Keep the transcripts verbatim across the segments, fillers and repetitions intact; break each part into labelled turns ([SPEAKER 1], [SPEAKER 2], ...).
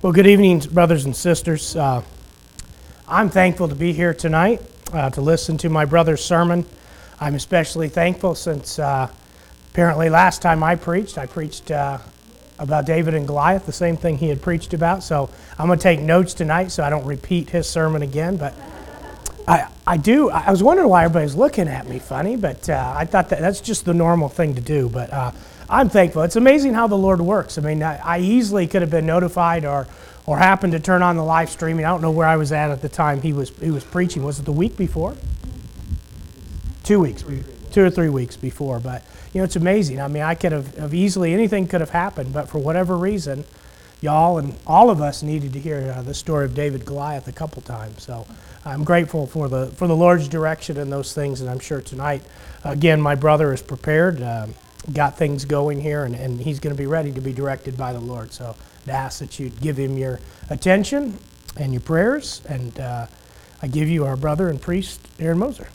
[SPEAKER 1] Well, good evening, brothers and sisters. Uh, I'm thankful to be here tonight uh, to listen to my brother's sermon. I'm especially thankful since uh, apparently last time I preached, I preached uh, about David and Goliath, the same thing he had preached about. So I'm going to take notes tonight so I don't repeat his sermon again. But I, I do, I was wondering why everybody's looking at me funny, but uh, I thought that that's just the normal thing to do. But uh, I'm thankful. It's amazing how the Lord works. I mean, I, I easily could have been notified or or happened to turn on the live streaming. I don't know where I was at at the time he was he was preaching. Was it the week before? Two weeks, two or three weeks before. But you know, it's amazing. I mean, I could have, have easily anything could have happened, but for whatever reason, y'all and all of us needed to hear uh, the story of David Goliath a couple times. So I'm grateful for the for the Lord's direction in those things, and I'm sure tonight, again, my brother is prepared. Um, got things going here, and, and he's going to be ready to be directed by the Lord. So I ask that you give him your attention and your prayers, and uh, I give you our brother and priest, Aaron Moser.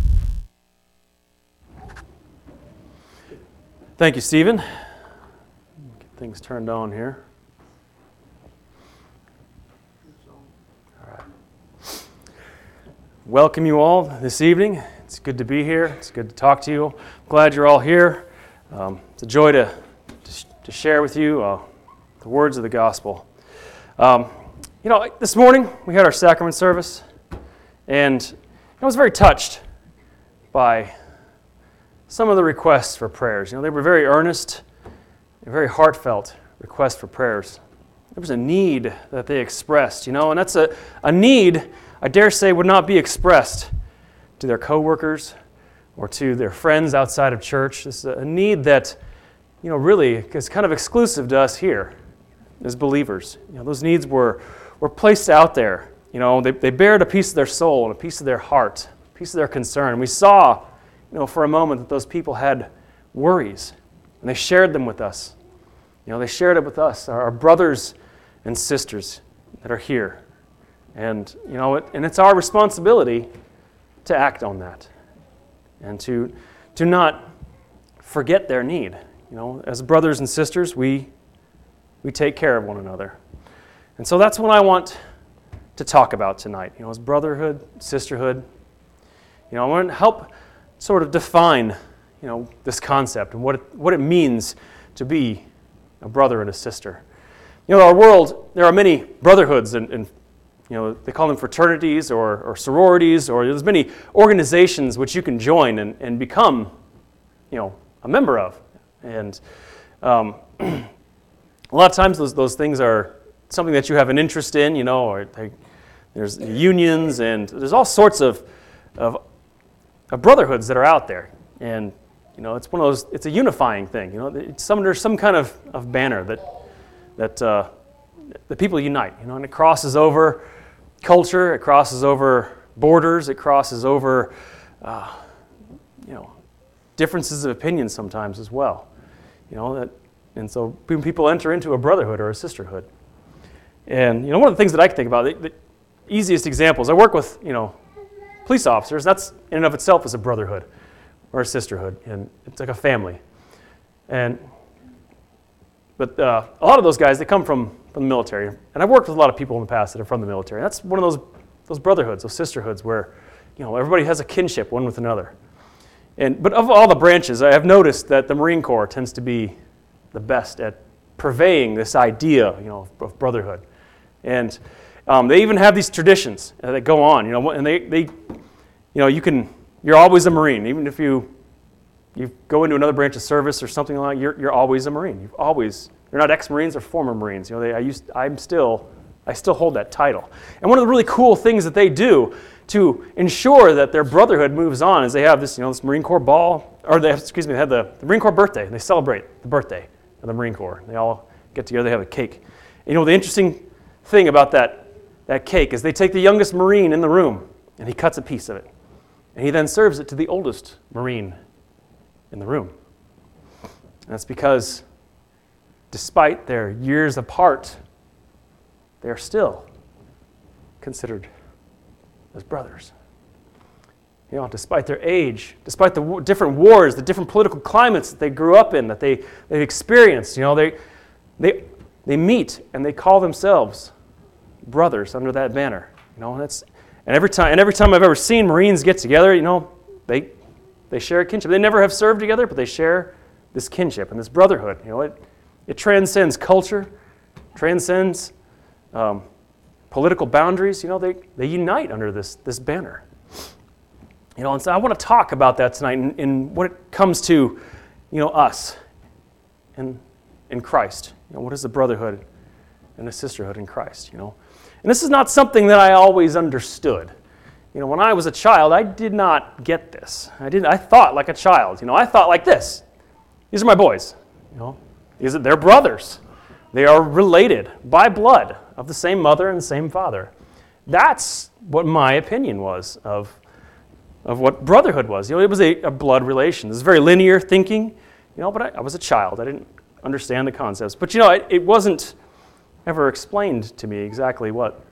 [SPEAKER 2] Thank you, Stephen. Get things turned on here. All right. Welcome you all this evening. It's good to be here. It's good to talk to you. I'm glad you're all here. Um, it's a joy to, to, to share with you uh, the words of the gospel. Um, you know, this morning we had our sacrament service, and I was very touched by some of the requests for prayers. You know, they were very earnest, very heartfelt requests for prayers. There was a need that they expressed, you know, and that's a, a need, I dare say, would not be expressed to their coworkers or to their friends outside of church. This is a need that, you know, really is kind of exclusive to us here as believers. You know, those needs were, were placed out there. You know, they, they bared a piece of their soul and a piece of their heart, a piece of their concern. We saw, you know, for a moment that those people had worries, and they shared them with us. You know, they shared it with us, our, our brothers and sisters that are here. And, you know, it, and it's our responsibility to act on that and to, to not forget their need. You know, as brothers and sisters, we, we take care of one another. And so that's what I want to talk about tonight, you know, as brotherhood, sisterhood. You know, I want to help sort of define, you know, this concept and what it, what it means to be a brother and a sister. You know, our world, there are many brotherhoods, and, and you know, they call them fraternities or, or sororities, or there's many organizations which you can join and, and become, you know, a member of. And um, a lot of times those those things are something that you have an interest in, you know, or they, there's unions, and there's all sorts of of Of brotherhoods that are out there, and you know, it's one of those. It's a unifying thing. You know, it's some there's some kind of, of banner that that uh, the people unite. You know, and it crosses over culture, it crosses over borders, it crosses over uh, you know, differences of opinion sometimes as well. You know that, and so when people enter into a brotherhood or a sisterhood, and you know, one of the things that I can think about, the, the easiest examples. I work with you know. police officers. That's in and of itself is a brotherhood or a sisterhood, and it's like a family. And but uh, a lot of those guys, they come from, from the military, and I've worked with a lot of people in the past that are from the military. And that's one of those those brotherhoods, those sisterhoods, where you know everybody has a kinship one with another. And but of all the branches, I have noticed that the Marine Corps tends to be the best at purveying this idea, you know, of brotherhood, and Um, they even have these traditions uh, that go on, you know, and they, they, you know, you can, you're always a Marine, even if you, you go into another branch of service or something like that, you're, you're always a Marine. You've always, you're not ex-Marines or former Marines. You know, they, I used, I'm still, I still hold that title. And one of the really cool things that they do to ensure that their brotherhood moves on is they have this, you know, this Marine Corps ball, or they have, excuse me, they have the, the Marine Corps birthday, and they celebrate the birthday of the Marine Corps. They all get together, they have a cake. And, you know, the interesting thing about that That cake is they take the youngest Marine in the room, and he cuts a piece of it. And he then serves it to the oldest Marine in the room. And that's because despite their years apart, they are still considered as brothers. You know, despite their age, despite the w- different wars, the different political climates that they grew up in, that they, they've experienced, you know, they, they they meet and they call themselves brothers under that banner. You know, that's and every time and every time I've ever seen Marines get together, you know, they they share a kinship. They never have served together, but they share this kinship and this brotherhood. You know, it it transcends culture, transcends um, political boundaries. You know, they they unite under this this banner. You know, and so I want to talk about that tonight in, in what it comes to, you know, us in in Christ. You know, what is the brotherhood and the sisterhood in Christ? You know. And this is not something that I always understood. You know, when I was a child, I did not get this. I didn't. I thought like a child. You know, I thought like this. These are my boys. You know, these are they're brothers. They are related by blood of the same mother and the same father. That's what my opinion was of, of what brotherhood was. You know, it was a, a blood relation. This is very linear thinking. You know, but I, I was a child. I didn't understand the concepts. But you know, it, it wasn't ever explained to me exactly what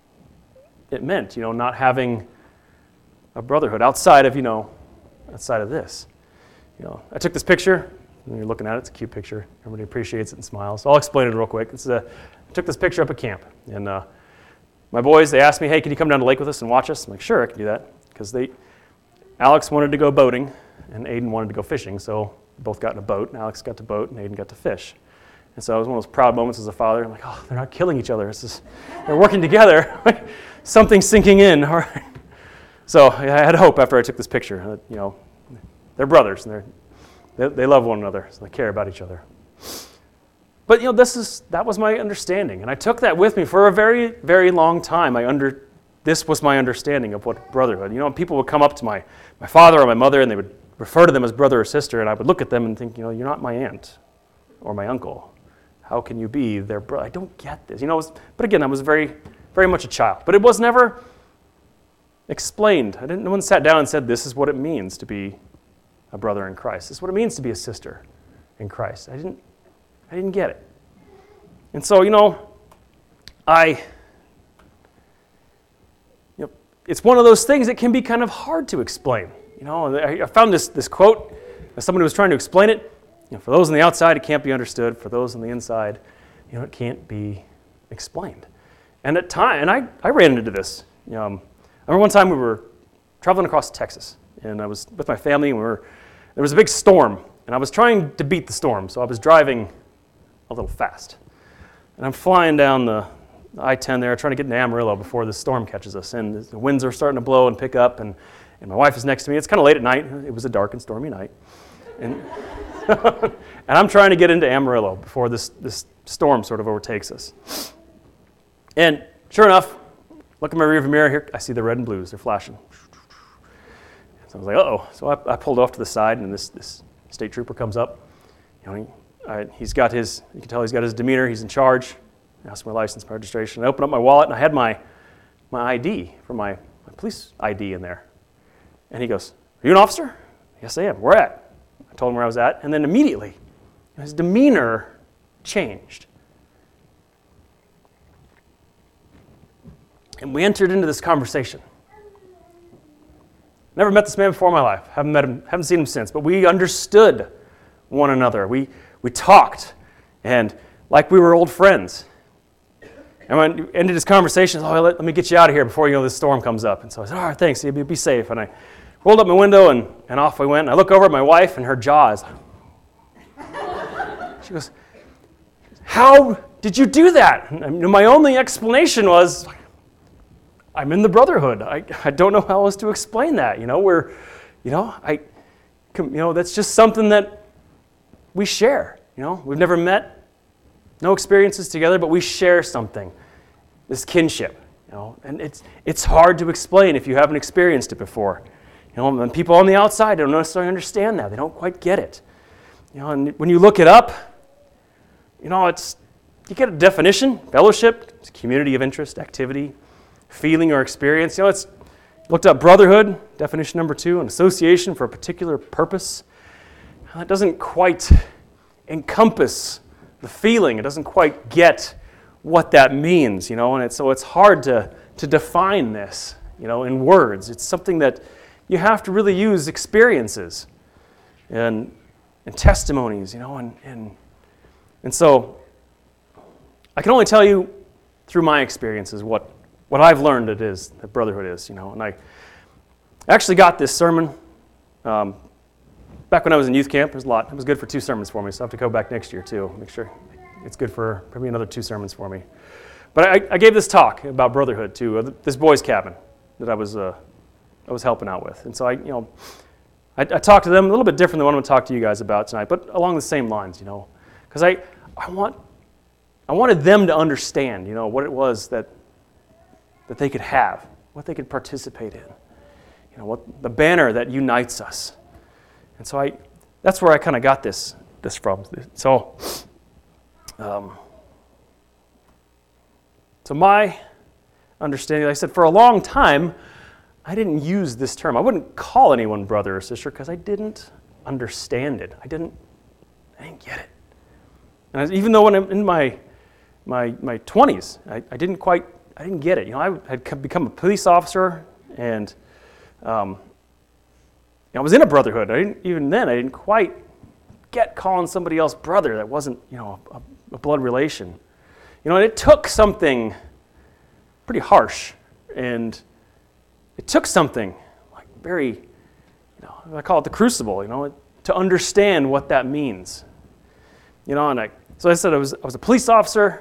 [SPEAKER 2] it meant, you know, not having a brotherhood outside of, you know, outside of this. You know, I took this picture, and you're looking at it, it's a cute picture. Everybody appreciates it and smiles. So I'll explain it real quick. It's a, I took this picture up at camp, and uh, my boys, they asked me, hey, can you come down to the lake with us and watch us? I'm like, sure, I can do that, because they, Alex wanted to go boating, and Aiden wanted to go fishing, so we both got in a boat, and Alex got to boat, and Aiden got to fish. And so it was one of those proud moments as a father. I'm like, oh, they're not killing each other. It's just, they're working together. Something's sinking in. All right. So I had hope after I took this picture. That, you know, they're brothers, and they're, they they love one another, so they care about each other. But you know, this is that was my understanding, and I took that with me for a very, very long time. I under this was my understanding of what brotherhood. You know, people would come up to my my father or my mother, and they would refer to them as brother or sister, and I would look at them and think, you know, you're not my aunt or my uncle. How can you be their brother? I don't get this. You know, it was, but again, I was very, very much a child. But it was never explained. I didn't. No one sat down and said, this is what it means to be a brother in Christ. This is what it means to be a sister in Christ. I didn't, I didn't get it. And so, you know, I, you know, it's one of those things that can be kind of hard to explain. You know, I, I found this, this quote, as somebody was trying to explain it. You know, for those on the outside, it can't be understood. For those on the inside, you know, it can't be explained. And at time, and I, I ran into this. You know, I remember one time we were traveling across Texas, and I was with my family, and we were there was a big storm, and I was trying to beat the storm, so I was driving a little fast. And I'm flying down the I ten there, trying to get into Amarillo before the storm catches us, and the winds are starting to blow and pick up, and, and my wife is next to me. It's kind of late at night. It was a dark and stormy night. And and I'm trying to get into Amarillo before this, this storm sort of overtakes us. And sure enough, look in my rearview mirror here, I see the red and blues. They're flashing. So I was like, uh-oh. So I, I pulled off to the side, and this, this state trooper comes up. You know, he, I, he's got his, you can tell he's got his demeanor. He's in charge. I asked my license, my registration. I opened up my wallet, and I had my, my I D for my, my police I D in there. And he goes, are you an officer? Yes, I am. Where at? I told him where I was at, and then immediately, his demeanor changed. And we entered into this conversation. Never met this man before in my life. Haven't met him, haven't seen him since, but we understood one another. We we talked, and like we were old friends. And when we ended this conversation, oh, let, let me get you out of here before you know this storm comes up. And so I said, all right, thanks, be, be safe. And I rolled up my window, and, and off we went. And I look over at my wife, and her jaw is, she goes, how did you do that? And my only explanation was, I'm in the brotherhood. I, I don't know how else to explain that. You know, we're, you know, I, you know, that's just something that we share. You know, we've never met, no experiences together, but we share something, this kinship. You know, and it's it's hard to explain if you haven't experienced it before. You know, and people on the outside don't necessarily understand that. They don't quite get it. You know, and when you look it up, you know, it's you get a definition: fellowship, it's a community of interest, activity, feeling or experience. You know, it's looked up brotherhood, definition number two, an association for a particular purpose. That doesn't quite encompass the feeling. It doesn't quite get what that means, you know, and it's, so it's hard to, to define this, you know, in words. It's something that you have to really use experiences and, and testimonies, you know, and, and, and so I can only tell you through my experiences what, what I've learned it is, that brotherhood is, you know. And I actually got this sermon um, back when I was in youth camp. It was a lot. It was good for two sermons for me, so I have to go back next year too. Make sure it's good for probably another two sermons for me. But I, I gave this talk about brotherhood to uh, this boys' cabin that I was uh, I was helping out with, and so I, you know, I, I talked to them a little bit different than what I'm going to talk to you guys about tonight, but along the same lines, you know, because I I want. I wanted them to understand, you know, what it was that that they could have, what they could participate in, you know, what the banner that unites us. And so I, that's where I kind of got this this from. So, um, so my understanding, like I said, for a long time, I didn't use this term. I wouldn't call anyone brother or sister because I didn't understand it. I didn't, I didn't get it. And I, even though when I'm in my My my twenties, I, I didn't quite, I didn't get it. You know, I had come, become a police officer, and um, you know, I was in a brotherhood. I didn't even then. I didn't quite get calling somebody else brother that wasn't, you know, a, a blood relation. You know, and it took something pretty harsh, and it took something like very, you know, I call it the crucible. You know, to understand what that means. You know, and I so I said I was I was a police officer.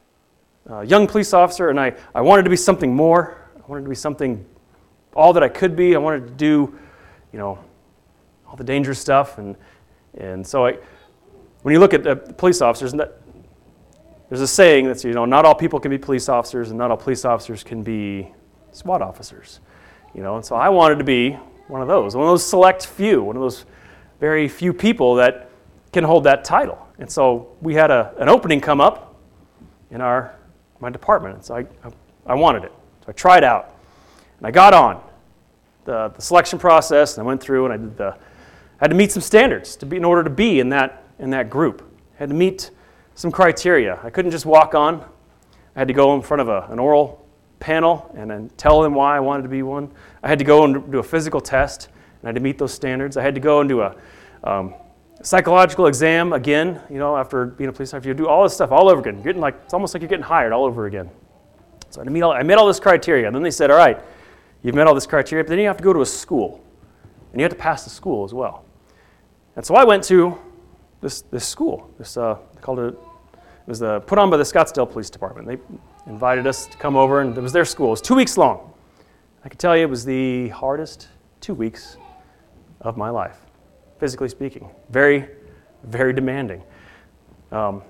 [SPEAKER 2] A young police officer, and I, I wanted to be something more. I wanted to be something, all that I could be. I wanted to do, you know, all the dangerous stuff. And and so I, when you look at the police officers, there's a saying that's, you know, not all people can be police officers, and not all police officers can be SWAT officers. You know, and so I wanted to be one of those, one of those select few, one of those very few people that can hold that title. And so we had a, an opening come up in our my department, and so I, I, I wanted it. So I tried out, and I got on the, the selection process, and I went through, and I did the, I had to meet some standards to be in order to be in that in that group. I had to meet some criteria. I couldn't just walk on. I had to go in front of a, an oral panel and then tell them why I wanted to be one. I had to go and do a physical test, and I had to meet those standards. I had to go and do a um, psychological exam again, you know, after being a police officer. You do all this stuff all over again. You're getting like, it's almost like you're getting hired all over again. So I meet all, I met all this criteria. And then they said, all right, you've met all this criteria, but then you have to go to a school. And you have to pass the school as well. And so I went to this this school. This uh, they called it, it was the, put on by the Scottsdale Police Department. They invited us to come over, and it was their school. It was two weeks long. I could tell you it was the hardest two weeks of my life, physically speaking. Very, very demanding. Um,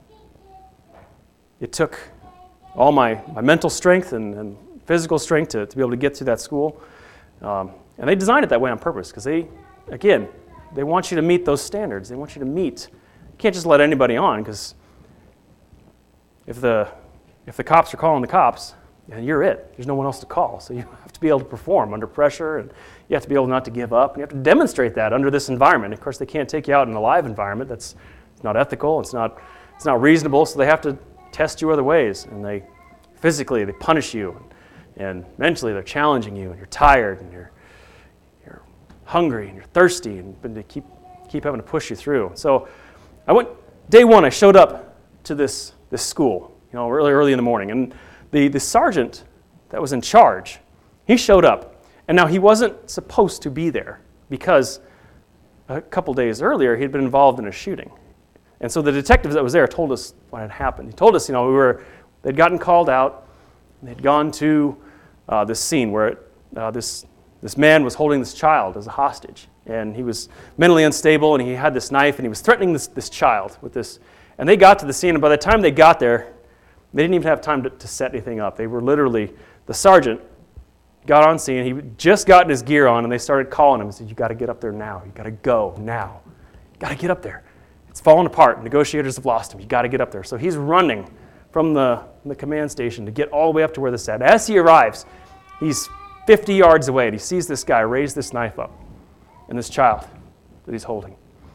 [SPEAKER 2] it took all my, my mental strength and, and physical strength to, to be able to get to that school. Um, and they designed it that way on purpose because they, again, they want you to meet those standards. They want you to meet. You can't just let anybody on because if the, if the cops are calling the cops, and you're it. There's no one else to call. So you have to be able to perform under pressure, and you have to be able not to give up, and you have to demonstrate that under this environment. Of course, they can't take you out in a live environment. That's not ethical. It's not it's not reasonable. So they have to test you other ways, and they physically they punish you, and, and mentally they're challenging you, and you're tired, and you're you're hungry, and you're thirsty, and but they keep keep having to push you through. So I went day one. I showed up to this this school, you know, early early in the morning, and The, the sergeant that was in charge, he showed up. And now he wasn't supposed to be there because a couple days earlier he'd been involved in a shooting. And so the detectives that was there told us what had happened. He told us, you know, we were they'd gotten called out. And they'd gone to uh, this scene where it, uh, this this man was holding this child as a hostage. And he was mentally unstable, and he had this knife, and he was threatening this, this child with this. And they got to the scene, and by the time they got there, they didn't even have time to, to set anything up. They were literally, the sergeant got on scene. He had just gotten his gear on, and they started calling him and said, you got to get up there now. You got to go now. You got to get up there. It's falling apart. Negotiators have lost him. You got to get up there. So he's running from the, the command station to get all the way up to where this is at. As he arrives, he's fifty yards away, and he sees this guy raise this knife up and this child that he's holding.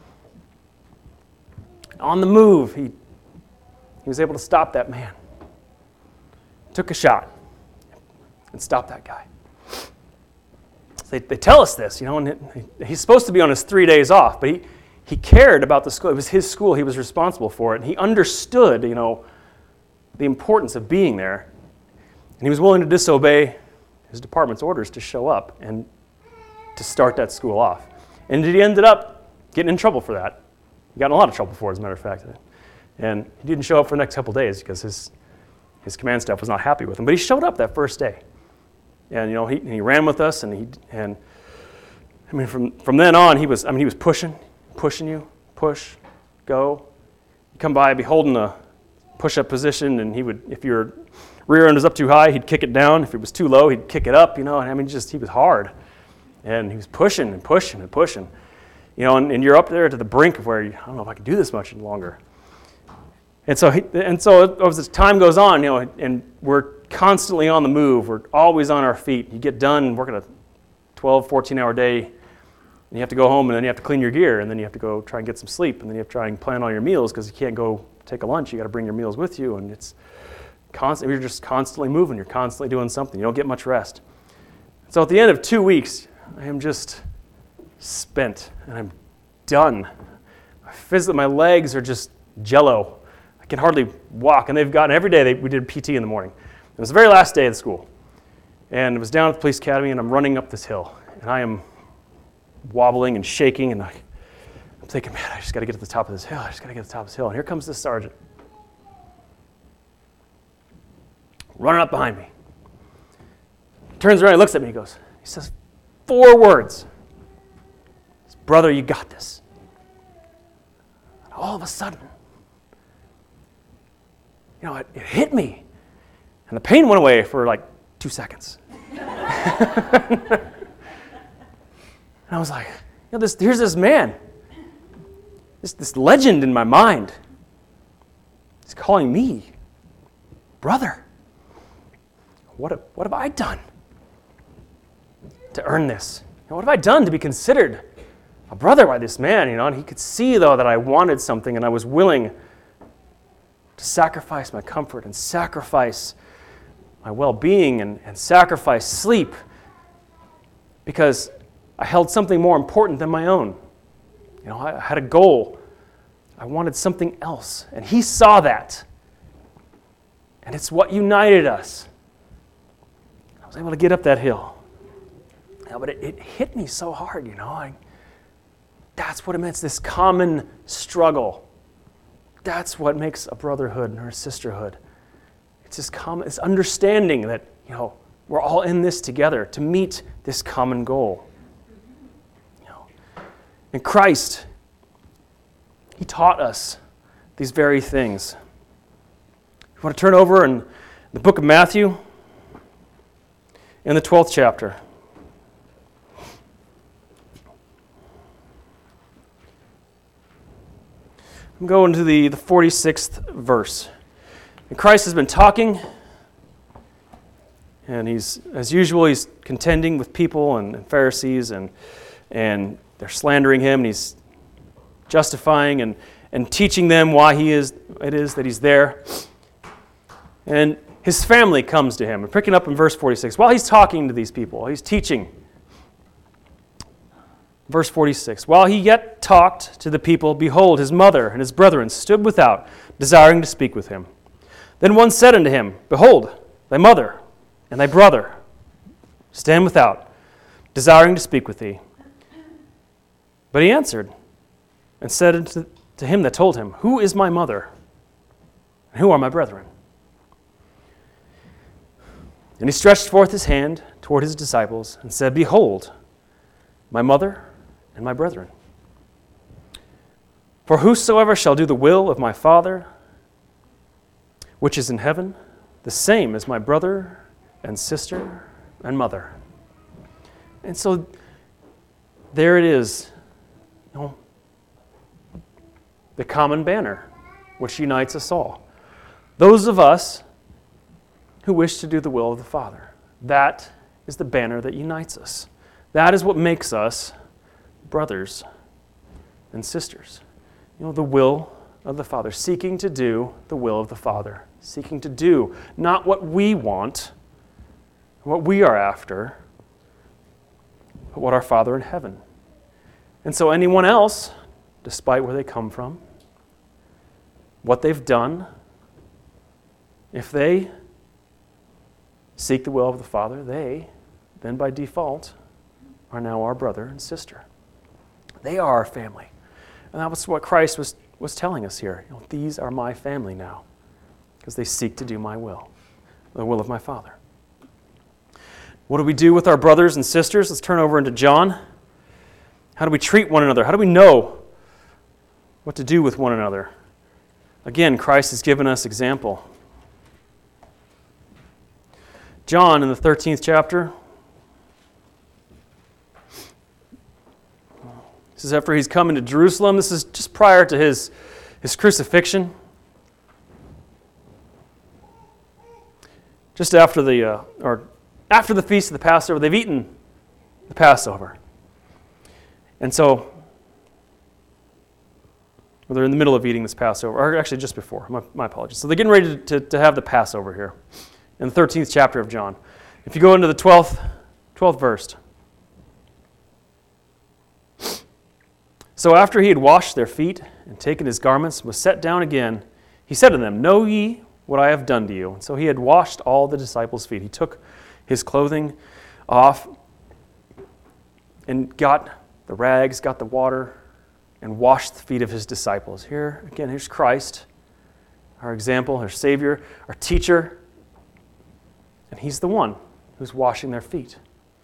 [SPEAKER 2] On the move, he, he was able to stop that man. Took a shot and stopped that guy. They, they tell us this, you know, and it, he's supposed to be on his three days off, but he, he cared about the school. It was his school. He was responsible for it. And he understood, you know, the importance of being there, and he was willing to disobey his department's orders to show up and to start that school off. And he ended up getting in trouble for that. He got in a lot of trouble for it, as a matter of fact. And he didn't show up for the next couple of days because his his command staff was not happy with him. But he showed up that first day. And you know, he he ran with us, and he and I mean from, from then on he was I mean he was pushing, pushing you, push, go. You come by, be holding a push-up position, and he would, if your rear end was up too high, he'd kick it down. If it was too low, he'd kick it up, you know, and I mean, just, he was hard. And he was pushing and pushing and pushing, you know, and, and you're up there to the brink of where, you, I don't know if I can do this much longer. And so, he, and so as time goes on, you know, and we're constantly on the move, we're always on our feet. You get done working a twelve, fourteen-hour day, and you have to go home, and then you have to clean your gear, and then you have to go try and get some sleep, and then you have to try and plan all your meals because you can't go take a lunch. You got to bring your meals with you, and it's constant. You're just constantly moving. You're constantly doing something. You don't get much rest. So at the end of two weeks, I am just spent, and I'm done. Physically, my legs are just jello. I can hardly walk, and they've gotten every day. They, we did P T in the morning. It was the very last day of the school, and it was down at the police academy, and I'm running up this hill, and I am wobbling and shaking, and I, I'm thinking, man, I just got to get to the top of this hill. I just got to get to the top of this hill. And here comes this sergeant running up behind me. Turns around, he looks at me, he goes, he says four words. He says, brother, you got this. And all of a sudden, you know, it, it hit me. And the pain went away for like two seconds. And I was like, you know, this, here's this man. This, this legend in my mind. He's calling me brother. What have, what have I done to earn this? You know, what have I done to be considered a brother by this man? You know, and he could see, though, that I wanted something, and I was willing to sacrifice my comfort and sacrifice my well-being and, and sacrifice sleep because I held something more important than my own. You know, I had a goal. I wanted something else. And he saw that. And it's what united us. I was able to get up that hill. Yeah, but it, it hit me so hard, you know. I, that's what it meant, this common struggle. That's what makes a brotherhood or a sisterhood. It's this common, it's understanding that, you know, we're all in this together to meet this common goal. In Christ, he taught us these very things. You want to turn over in the book of Matthew, in the twelfth chapter. I'm going to the, the forty-sixth verse. And Christ has been talking, and he's, as usual, he's contending with people and, and Pharisees, and and they're slandering him, and he's justifying and, and teaching them why he is it is that he's there. And his family comes to him. And picking up in verse forty-six, while he's talking to these people, he's teaching. Verse forty-six, while he yet talked to the people, behold, his mother and his brethren stood without, desiring to speak with him. Then one said unto him, behold, thy mother and thy brother stand without, desiring to speak with thee. But he answered and said unto to him that told him, who is my mother, and who are my brethren? And he stretched forth his hand toward his disciples and said, behold, my mother and my brethren. For whosoever shall do the will of my Father, which is in heaven, the same is my brother and sister and mother. And so there it is, you know, the common banner which unites us all. Those of us who wish to do the will of the Father. That is the banner that unites us. That is what makes us brothers and sisters. You know, the will of the Father, seeking to do the will of the Father, seeking to do not what we want, what we are after, but what our Father in heaven. And so anyone else, despite where they come from, what they've done, if they seek the will of the Father, they, then by default, are now our brother and sister. They are our family. And that was what Christ was, was telling us here. You know, these are my family now, because they seek to do my will, the will of my Father. What do we do with our brothers and sisters? Let's turn over into John. How do we treat one another? How do we know what to do with one another? Again, Christ has given us example. John in the thirteenth chapter. This is after he's come into Jerusalem. This is just prior to his, his crucifixion. Just after the, uh, or after the feast of the Passover, they've eaten the Passover. And so, well, they're in the middle of eating this Passover, or actually just before, my, my apologies. So they're getting ready to, to, to have the Passover here in the thirteenth chapter of John. If you go into the twelfth, twelfth verse. So after he had washed their feet and taken his garments, was set down again, he said to them, Know ye what I have done to you? And so he had washed all the disciples' feet. He took his clothing off and got the rags, got the water, and washed the feet of his disciples. Here, again, here's Christ, our example, our Savior, our teacher, and he's the one who's washing their feet.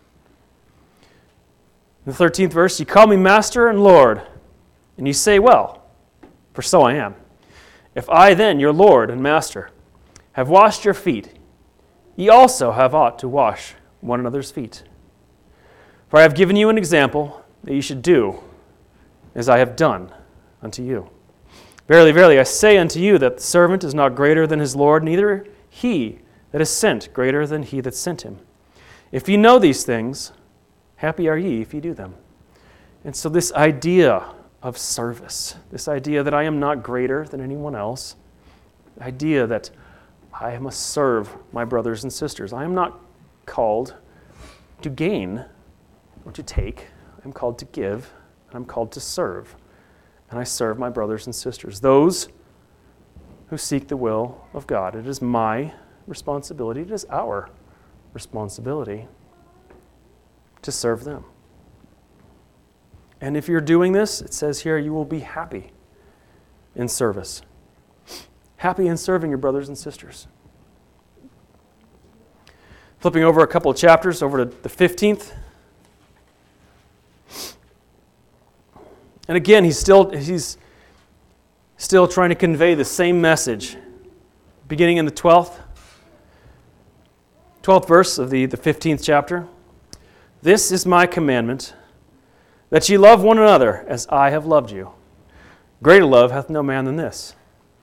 [SPEAKER 2] In the thirteenth verse, you call me Master and Lord, and you say, well, for so I am. If I then, your Lord and Master, have washed your feet, ye also have ought to wash one another's feet. For I have given you an example that you should do as I have done unto you. Verily, verily, I say unto you that the servant is not greater than his Lord, neither he that is sent greater than he that sent him. If ye know these things, happy are ye if ye do them. And so this idea of service, this idea that I am not greater than anyone else, the idea that I must serve my brothers and sisters. I am not called to gain or to take. I am called to give, and I'm called to serve. And I serve my brothers and sisters, those who seek the will of God. It is my responsibility, it is our responsibility to serve them. And if you're doing this, it says here, you will be happy in service. Happy in serving your brothers and sisters. Flipping over a couple of chapters, over to the fifteenth. And again, he's still, he's still trying to convey the same message. Beginning in the twelfth, twelfth verse of the, the fifteenth chapter. This is my commandment, that ye love one another as I have loved you. Greater love hath no man than this,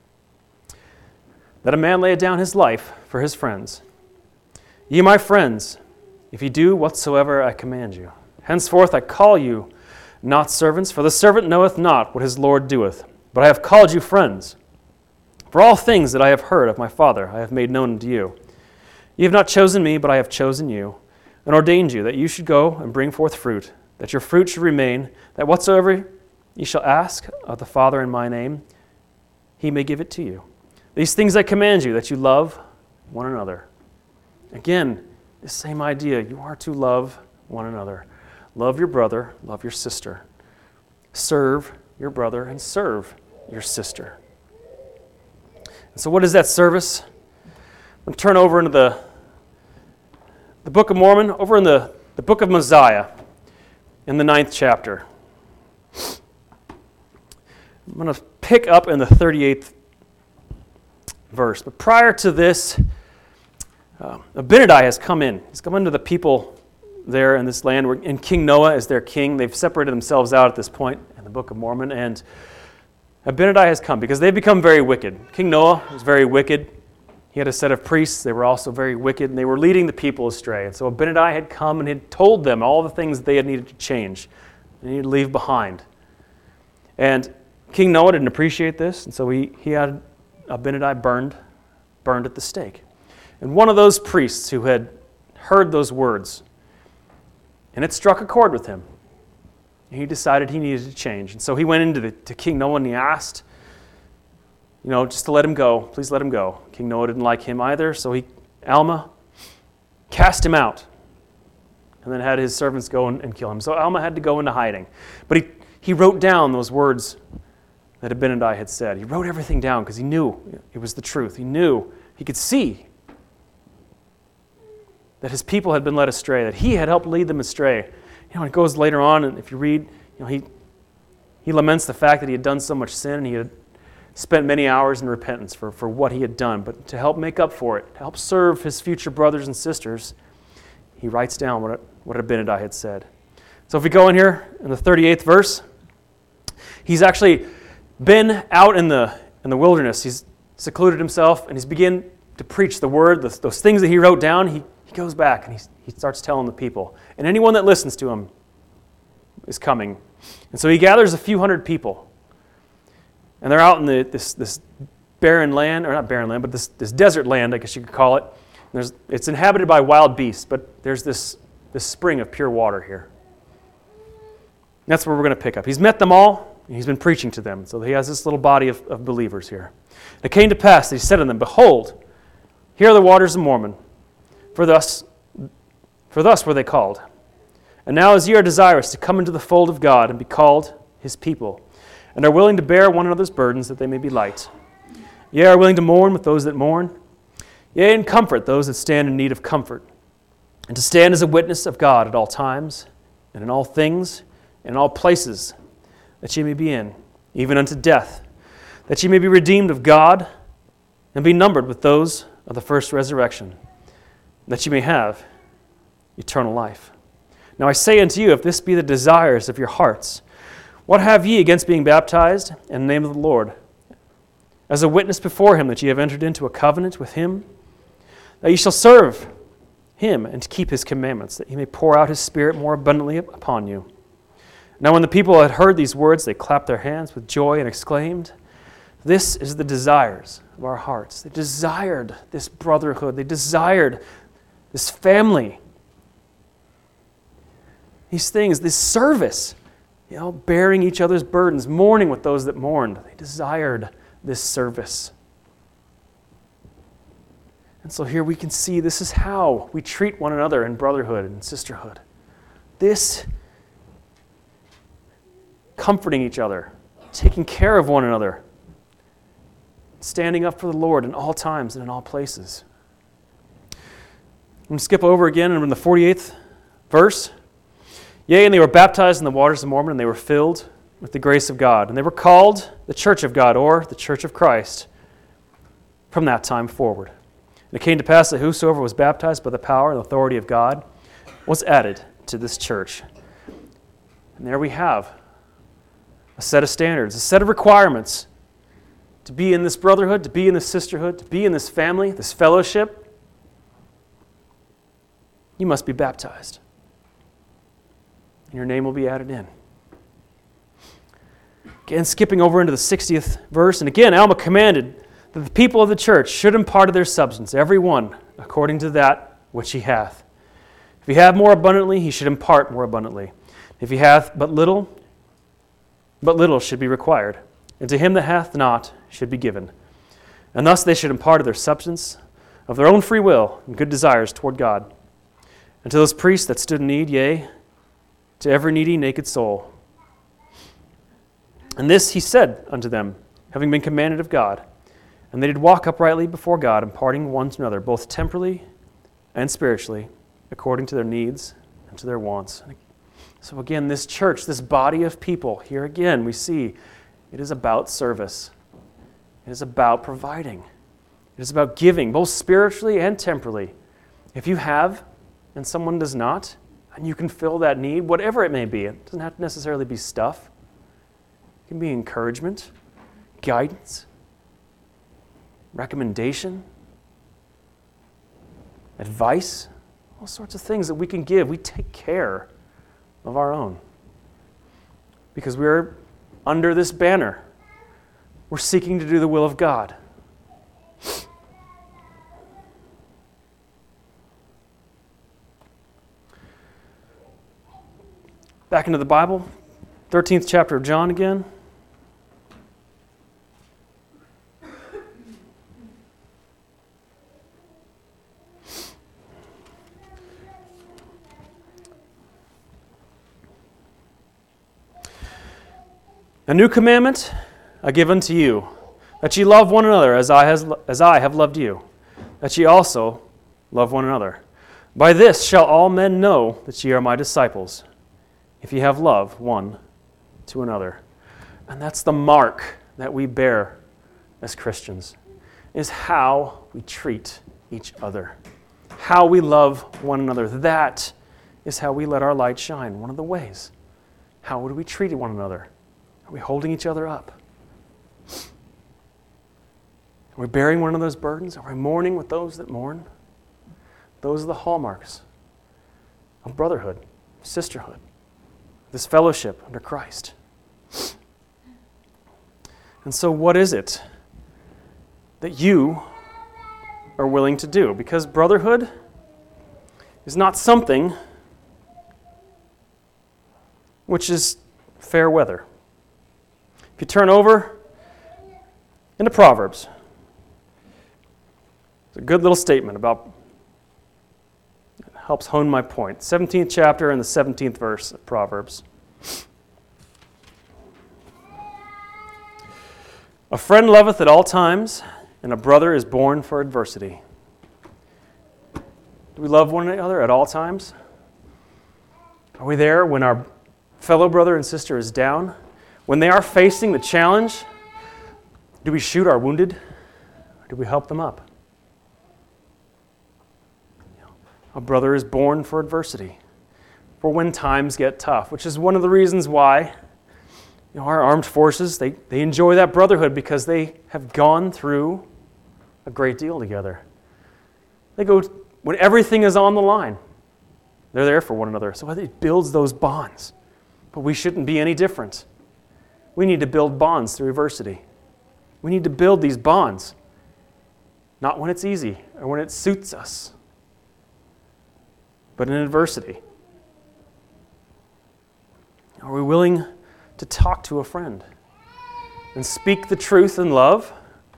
[SPEAKER 2] that a man lay down his life for his friends. Ye my friends, if ye do whatsoever I command you. Henceforth I call you not servants, for the servant knoweth not what his Lord doeth. But I have called you friends. For all things that I have heard of my Father I have made known unto you. Ye have not chosen me, but I have chosen you, and ordained you that you should go and bring forth fruit, that your fruit should remain, that whatsoever ye shall ask of the Father in my name, he may give it to you. These things I command you, that you love one another. Again, the same idea. You are to love one another. Love your brother, love your sister. Serve your brother and serve your sister. And so what is that service? I'm going to turn over into the, the Book of Mormon, over in the, the Book of Mosiah, in the ninth chapter. I'm going to pick up in the thirty-eighth verse. But prior to this, uh, Abinadi has come in. He's come into the people there in this land, and King Noah is their king. They've separated themselves out at this point in the Book of Mormon, and Abinadi has come because they've become very wicked. King Noah was very wicked. He had a set of priests. They were also very wicked, and they were leading the people astray. And so Abinadi had come and had told them all the things that they had needed to change, they needed to leave behind. And King Noah didn't appreciate this, and so he, he had Abinadi burned, burned at the stake. And one of those priests who had heard those words, and it struck a chord with him, he decided he needed to change. And so he went into the, to King Noah and he asked, you know, just to let him go. Please let him go. King Noah didn't like him either, so he, Alma, cast him out and then had his servants go and, and kill him. So Alma had to go into hiding. But he, he wrote down those words that Abinadi had said. He wrote everything down because he knew it was the truth. He knew, he could see that his people had been led astray, that he had helped lead them astray. You know, it goes later on, and if you read, you know, he he laments the fact that he had done so much sin, and he had spent many hours in repentance for, for what he had done. But to help make up for it, to help serve his future brothers and sisters, he writes down what, what Abinadi had said. So if we go in here, in the thirty-eighth verse, he's actually been out in the in the wilderness. He's secluded himself, and he's begun to preach the word, those, those things that he wrote down. He, he goes back, and he, he starts telling the people. And anyone that listens to him is coming. And so he gathers a few hundred people. And they're out in the, this, this barren land, or not barren land, but this, this desert land, I guess you could call it. And there's, it's inhabited by wild beasts, but there's this, this spring of pure water here. And that's where we're going to pick up. He's met them all. He's been preaching to them. So he has this little body of, of believers here. And it came to pass that he said to them, Behold, here are the waters of Mormon, for thus, for thus were they called. And now as ye are desirous to come into the fold of God and be called his people, and are willing to bear one another's burdens that they may be light, ye are willing to mourn with those that mourn, yea, and comfort those that stand in need of comfort, and to stand as a witness of God at all times, and in all things, and in all places, that ye may be in, even unto death, that ye may be redeemed of God, and be numbered with those of the first resurrection, that ye may have eternal life. Now I say unto you, if this be the desires of your hearts, what have ye against being baptized in the name of the Lord, as a witness before him that ye have entered into a covenant with him, that ye shall serve him and to keep his commandments, that he may pour out his Spirit more abundantly upon you. Now when the people had heard these words, they clapped their hands with joy and exclaimed, This is the desires of our hearts. They desired this brotherhood. They desired this family. These things, this service, you know, bearing each other's burdens, mourning with those that mourned. They desired this service. And so here we can see this is how we treat one another in brotherhood and sisterhood. This comforting each other, taking care of one another, standing up for the Lord in all times and in all places. I'm going to skip over again and in the forty-eighth verse. Yea, and they were baptized in the waters of Mormon, and they were filled with the grace of God. And they were called the Church of God, or the Church of Christ, from that time forward. And it came to pass that whosoever was baptized by the power and authority of God was added to this church. And there we have a set of standards, a set of requirements to be in this brotherhood, to be in this sisterhood, to be in this family, this fellowship. You must be baptized. And your name will be added in. Again, skipping over into the sixtieth verse, and again, Alma commanded that the people of the church should impart of their substance, every one according to that which he hath. If he have more abundantly, he should impart more abundantly. If he hath but little, but little should be required. And to him that hath not should be given. And thus they should impart of their substance, of their own free will, and good desires toward God. And to those priests that stood in need, yea, to every needy naked soul. And this he said unto them, having been commanded of God. And they did walk uprightly before God, imparting one to another, both temporally and spiritually, according to their needs and to their wants. So again, this church, this body of people, here again we see it is about service. It is about providing. It is about giving, both spiritually and temporally. If you have and someone does not, and you can fill that need, whatever it may be. It doesn't have to necessarily be stuff. It can be encouragement, guidance, recommendation, advice, all sorts of things that we can give. We take care of our own. Because we're under this banner. We're seeking to do the will of God. Back into the Bible, thirteenth chapter of John again. A new commandment I give unto you, that ye love one another as I, has, as I have loved you, that ye also love one another. By this shall all men know that ye are my disciples, if ye have love one to another. And that's the mark that we bear as Christians, is how we treat each other, how we love one another. That is how we let our light shine, one of the ways. How do we treat one another? Are we holding each other up? Are we bearing one another's burdens? Are we mourning with those that mourn? Those are the hallmarks of brotherhood, sisterhood, this fellowship under Christ. And so what is it that you are willing to do? Because brotherhood is not something which is fair weather. If you turn over into Proverbs, it's a good little statement about, it helps hone my point. seventeenth chapter and the seventeenth verse of Proverbs. A friend loveth at all times, and a brother is born for adversity. Do we love one another at all times? Are we there when our fellow brother and sister is down? When they are facing the challenge, do we shoot our wounded? Or do we help them up? A brother is born for adversity, for when times get tough, which is one of the reasons why you know, our armed forces, they, they enjoy that brotherhood because they have gone through a great deal together. They go, when everything is on the line, they're there for one another. So it builds those bonds. But we shouldn't be any different. We need to build bonds through adversity. We need to build these bonds, not when it's easy or when it suits us, but in adversity. Are we willing to talk to a friend and speak the truth in love?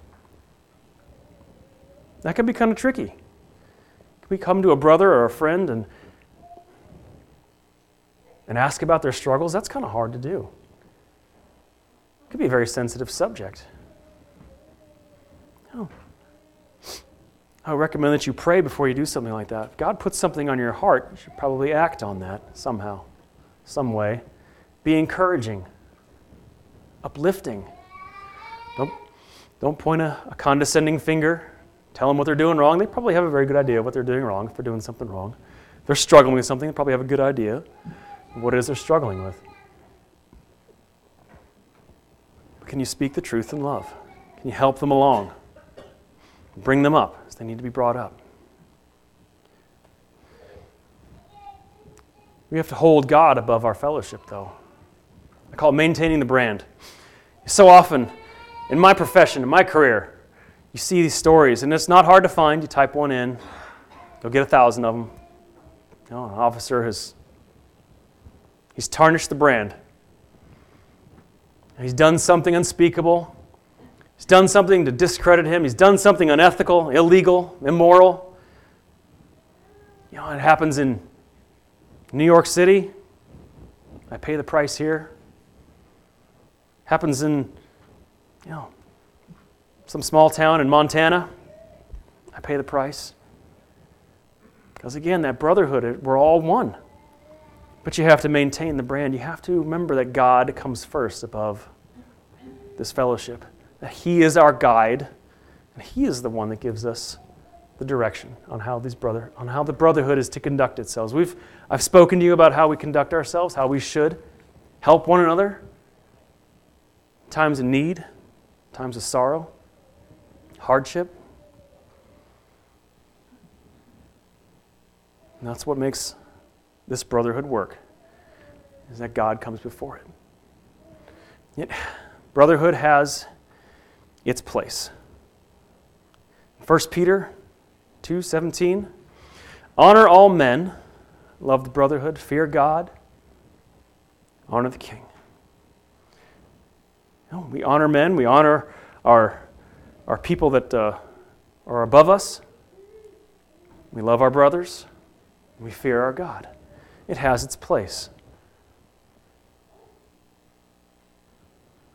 [SPEAKER 2] That can be kind of tricky. Can we come to a brother or a friend and and ask about their struggles? That's kind of hard to do. It could be a very sensitive subject. Oh. I would recommend that you pray before you do something like that. If God puts something on your heart, you should probably act on that somehow, some way. Be encouraging, uplifting. Don't, don't point a, a condescending finger. Tell them what they're doing wrong. They probably have a very good idea of what they're doing wrong if they're doing something wrong. If they're struggling with something, they probably have a good idea of what it is they're struggling with. But can you speak the truth in love? Can you help them along? Bring them up as they need to be brought up. We have to hold God above our fellowship, though. I call it maintaining the brand. So often, in my profession, in my career, you see these stories, and it's not hard to find. You type one in, you'll get a thousand of them. You know, an officer has he's tarnished the brand. He's done something unspeakable. He's done something to discredit him. He's done something unethical, illegal, immoral. You know, it happens in New York City. I pay the price here. Happens in, you know, some small town in Montana. I pay the price. Because again, that brotherhood, we're all one. But you have to maintain the brand. You have to remember that God comes first above this fellowship. That He is our guide, and He is the one that gives us the direction on how these brother, on how the brotherhood is to conduct itself. We've, I've spoken to you about how we conduct ourselves, how we should help one another, times of need, times of sorrow, hardship. And that's what makes this brotherhood work, is that God comes before it. Yet, brotherhood has its place. First Peter two seventeen, honor all men, love the brotherhood, fear God, honor the king. You know, we honor men, we honor our, our people that uh, are above us. We love our brothers, we fear our God. It has its place.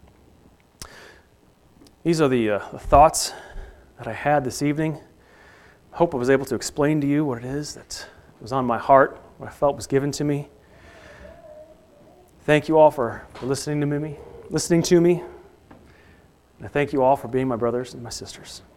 [SPEAKER 2] these are the, uh, the thoughts that I had this evening. I hope I was able to explain to you what it is that was on my heart, what I felt was given to me. Thank you all for, for listening to me, listening to me. And I thank you all for being my brothers and my sisters.